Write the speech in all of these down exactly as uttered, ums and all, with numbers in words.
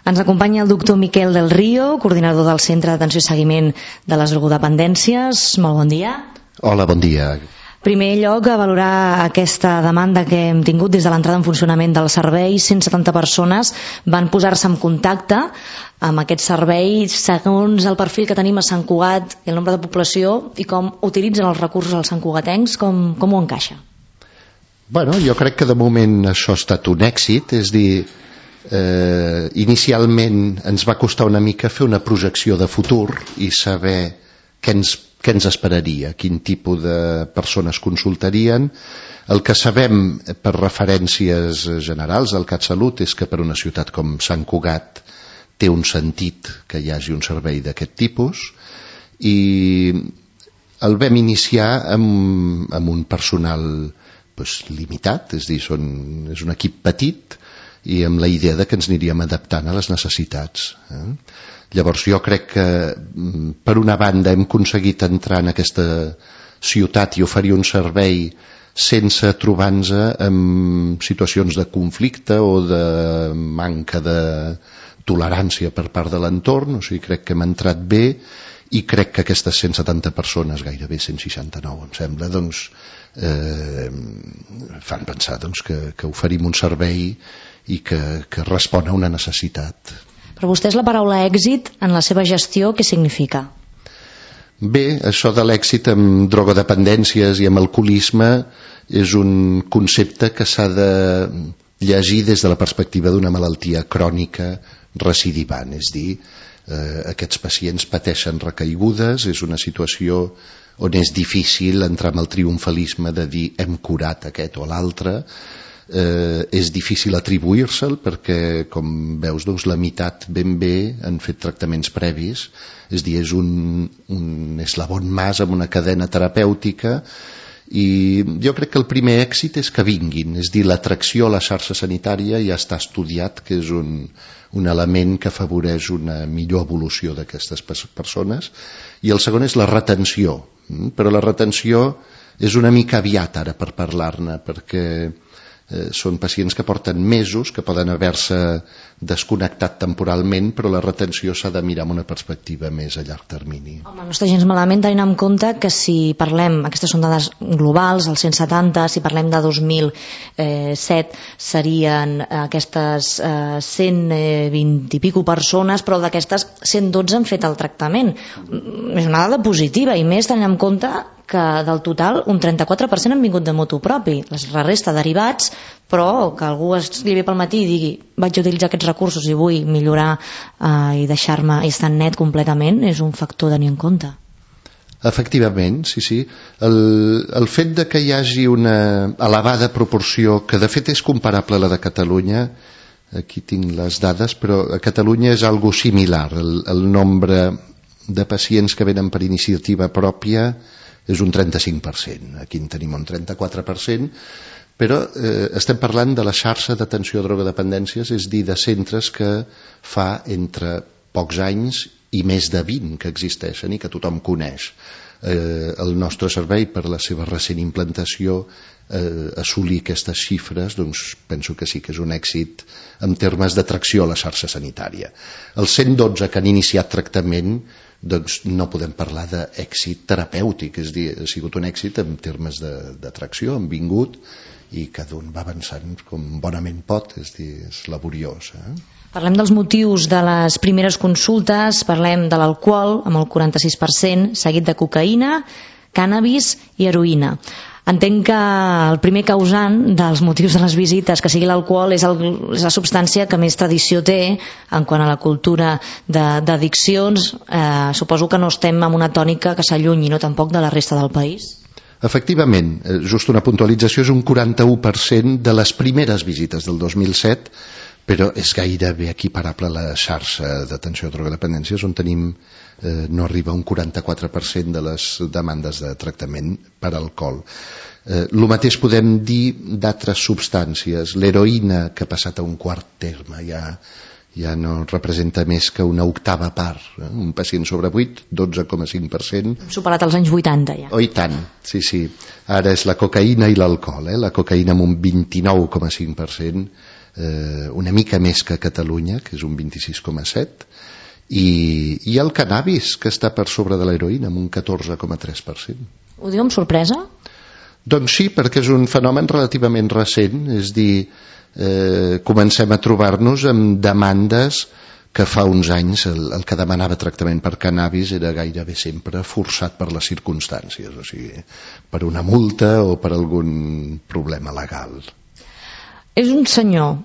Ens acompanya el doctor Miquel del Río, coordinador del Centre d'Atenció i Seguiment de les Drogodependències. Molt bon dia. Hola, bon dia. En primer lloc, a valorar aquesta demanda que hem tingut des de l'entrada en funcionament del servei. cent setanta persones van posar-se en contacte amb aquest servei segons el perfil que tenim a Sant Cugat i el nombre de població i com utilitzen els recursos als santcugatencs, com, com ho encaixa? Bueno, jo crec que de moment això ha estat un èxit, és dir, eh, inicialment ens va costar una mica fer una projecció de futur i saber què ens, què ens esperaria, quin tipus de persones consultarien. El que sabem per referències generals del CatSalut és que per una ciutat com Sant Cugat té un sentit que hi hagi un servei d'aquest tipus, i el vam iniciar amb, amb un personal pues, limitat, és dir, són, és un equip petit, i amb la idea de que ens aniríem adaptant a les necessitats. Eh? Llavors jo crec que per una banda hem aconseguit entrar en aquesta ciutat i oferir un servei sense trobar-nos en situacions de conflicte o de manca de tolerància per part de l'entorn, o sigui, crec que hem entrat bé, i crec que aquestes cent setanta persones, gairebé cent seixanta-nou em sembla, doncs eh, fan pensar doncs, que, que oferim un servei i que, que respon a una necessitat. Per vostès la paraula èxit en la seva gestió què significa? Bé, això de l'èxit amb drogodependències i amb alcoholisme és un concepte que s'ha de llegir des de la perspectiva d'una malaltia crònica recidivant, és dir, eh, aquests pacients pateixen recaigudes, és una situació on és difícil entrar en el triomfalisme de dir hem curat aquest o l'altre. Eh, és difícil atribuir-se'l perquè, com veus, doncs, la meitat ben bé han fet tractaments previs, és dir, és un, un eslabon més amb una cadena terapèutica, i jo crec que el primer èxit és que vinguin, és dir, l'atracció a la xarxa sanitària ja està estudiat que és un, un element que afavoreix una millor evolució d'aquestes persones, i el segon és la retenció, però la retenció és una mica aviat ara per parlar-ne, perquè Eh, són pacients que porten mesos, que poden haver-se desconnectat temporalment, però la retenció s'ha de mirar amb una perspectiva més a llarg termini. Home, no està gens malament tenint en compte que si parlem, aquestes són dades globals, els cent setanta, si parlem de dos mil set serien aquestes eh, cent vint i pico persones, però d'aquestes cent dotze han fet el tractament. És una dada positiva, i més tenint en compte que del total un trenta-quatre per cent han vingut de motu propi, la resta derivats, però que algú es llevi pel matí i digui vaig utilitzar aquests recursos i vull millorar eh, i deixar-me i estar net completament, és un factor a tenir en compte. Efectivament, sí, sí. El, el fet de que hi hagi una elevada proporció, que de fet és comparable a la de Catalunya, aquí tinc les dades, però a Catalunya és algo similar, el, el nombre de pacients que venen per iniciativa pròpia és un trenta-cinc per cent, aquí en tenim un trenta-quatre per cent, però eh, estem parlant de la xarxa d'atenció a drogodependències, és dir, de centres que fa entre pocs anys i més de vint que existeixen i que tothom coneix. Eh, el nostre servei, per la seva recent implantació, eh, assolir aquestes xifres, doncs penso que sí que és un èxit en termes d'atracció a la xarxa sanitària. Els cent dotze que han iniciat tractament, doncs no podem parlar d'èxit terapèutic, és dir, ha sigut un èxit en termes d'atracció, han vingut i cada un va avançant com bonament pot, és dir, és laboriós. Eh? Parlem dels motius de les primeres consultes, parlem de l'alcohol amb el quaranta-sis per cent, seguit de cocaïna, cànnabis i heroïna. Entenc que el primer causant dels motius de les visites, que sigui l'alcohol, és, el, és la substància que més tradició té en quant a la cultura d'addiccions. Eh, suposo que no estem en una tònica que s'allunyi, no tampoc de la resta del país. Efectivament, just una puntualització, és un quaranta-u per cent de les primeres visites del dos mil set, però és gairebé equiparable a la xarxa d'atenció a drogodependències, on tenim, eh, no arriba a un quaranta-quatre per cent de les demandes de tractament per alcohol. Eh, el mateix podem dir d'altres substàncies. L'heroïna, que ha passat a un quart terme, ja, ja no representa més que una octava part. Eh? Un pacient sobre vuit, dotze coma cinc per cent. Hem superat els anys vuitanta ja. Oh, i tant, sí, sí. Ara és la cocaïna i l'alcohol. Eh? La cocaïna amb un vint-i-nou coma cinc per cent, eh, una mica més que a Catalunya, que és un vint-i-sis coma set, i, i el cannabis, que està per sobre de l'heroïna, amb un catorze coma tres per cent. Ho diu amb sorpresa? Doncs sí, perquè és un fenomen relativament recent, és dir, eh, comencem a trobar-nos amb demandes que fa uns anys el, el que demanava tractament per cannabis era gairebé sempre forçat per les circumstàncies, o sigui, per una multa o per algun problema legal. És un senyor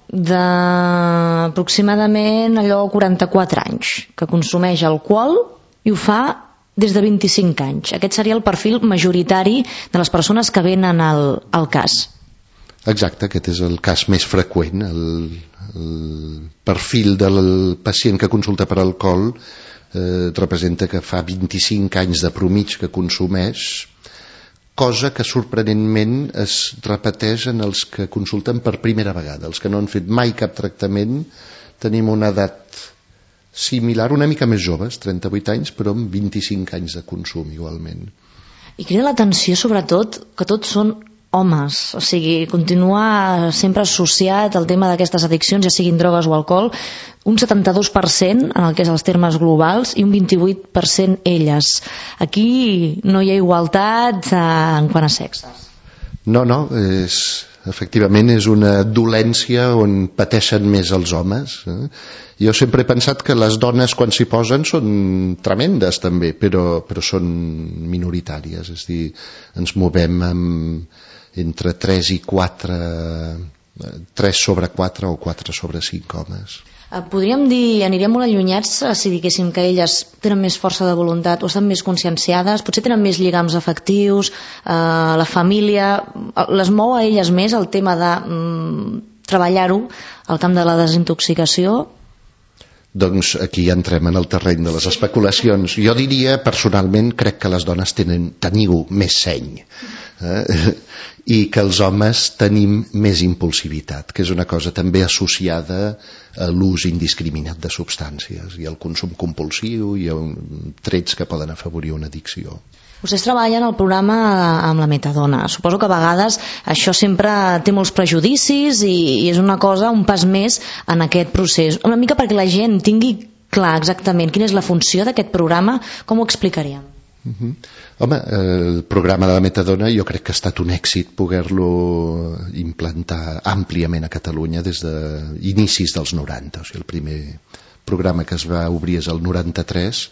d'aproximadament allò quaranta-quatre anys que consumeix alcohol i ho fa des de vint-i-cinc anys. Aquest seria el perfil majoritari de les persones que venen al, al cas. Exacte, aquest és el cas més freqüent. El, el perfil del pacient que consulta per alcohol eh, representa que fa vint-i-cinc anys de promig que consumeix, cosa que sorprenentment es repeteix en els que consulten per primera vegada. Els que no han fet mai cap tractament tenim una edat similar, una mica més joves, trenta-vuit anys, però amb vint-i-cinc anys de consum igualment. I crida l'atenció sobretot que tots són homes, o sigui, continua sempre associat al tema d'aquestes addiccions, ja siguin drogues o alcohol, un setanta-dos per cent en el que és els termes globals i un vint-i-vuit per cent elles. Aquí no hi ha igualtat en quant a sexes. No, no, és, efectivament és una dolència on pateixen més els homes. Eh? Jo sempre he pensat que les dones quan s'hi posen són tremendes també, però, però són minoritàries, és a dir, ens movem amb entre tres i quatre, tres sobre quatre o quatre sobre cinc homes. Podríem dir, aniríem molt allunyats si diguéssim que elles tenen més força de voluntat o estan més conscienciades, potser tenen més lligams afectius, eh, la família, les mou a elles més el tema de mm, treballar-ho al camp de la desintoxicació? Doncs aquí ja entrem en el terreny de les especulacions. Jo diria, personalment, crec que les dones tenen, teniu més seny. Eh? I que els homes tenim més impulsivitat, que és una cosa també associada a l'ús indiscriminat de substàncies i al consum compulsiu i a un, trets que poden afavorir una addicció. Vostès treballen al programa amb la metadona. Suposo que a vegades això sempre té molts prejudicis i, i és una cosa, un pas més en aquest procés. Una mica perquè la gent tingui clar exactament quina és la funció d'aquest programa, com ho explicaríem? Uh-huh. Home, el programa de la metadona jo crec que ha estat un èxit poder-lo implantar àmpliament a Catalunya des d'inicis dels noranta. O sigui, el primer programa que es va obrir és el noranta-tres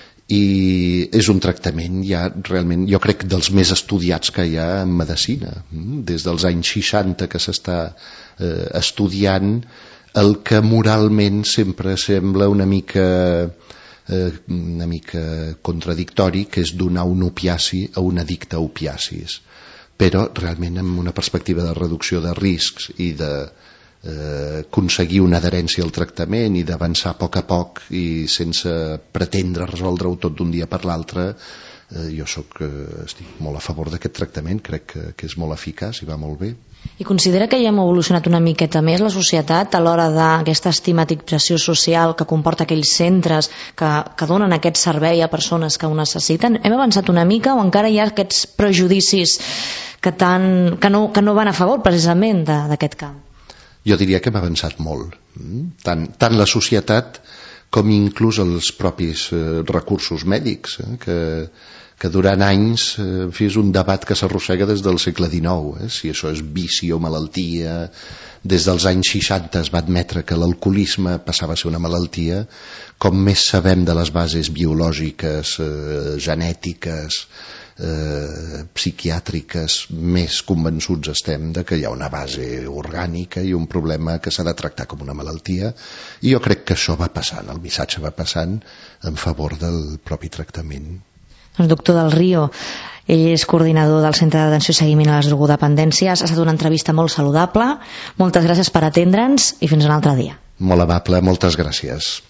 i és un tractament ja realment, jo crec, dels més estudiats que hi ha en medicina. Des dels anys seixanta que s'està eh, estudiant el que moralment sempre sembla una mica eh, una mica contradictori, que és donar un opiaci a un addicte a opiacis, però realment amb una perspectiva de reducció de riscs i de eh, aconseguir una adherència al tractament i d'avançar a poc a poc i sense pretendre resoldre-ho tot d'un dia per l'altre. Eh, jo soc, eh, estic molt a favor d'aquest tractament, crec que, que és molt eficaç i va molt bé. I considera que ja hem evolucionat una miqueta més la societat a l'hora d'aquesta estigmatització social que comporta aquells centres que, que donen aquest servei a persones que ho necessiten? Hem avançat una mica o encara hi ha aquests prejudicis que, tan, que, no, que no van a favor precisament d'aquest camp? Jo diria que hem avançat molt. Tant, tant la societat com inclús els propis eh, recursos mèdics, eh, que, que durant anys eh, és un debat que s'arrossega des del segle dinou, eh, si això és vici o malaltia. Des dels anys seixanta es va admetre que l'alcoholisme passava a ser una malaltia. Com més sabem de les bases biològiques, eh, genètiques, eh, psiquiàtriques, més convençuts estem de que hi ha una base orgànica i un problema que s'ha de tractar com una malaltia, i jo crec que això va passant, el missatge va passant en favor del propi tractament. Doncs doctor Del Río, ell és coordinador del Centre d'Atenció i Seguiment a les Drogodependències. Ha estat una entrevista molt saludable. Moltes gràcies per atendre'ns i fins un altre dia. Molt amable, moltes gràcies.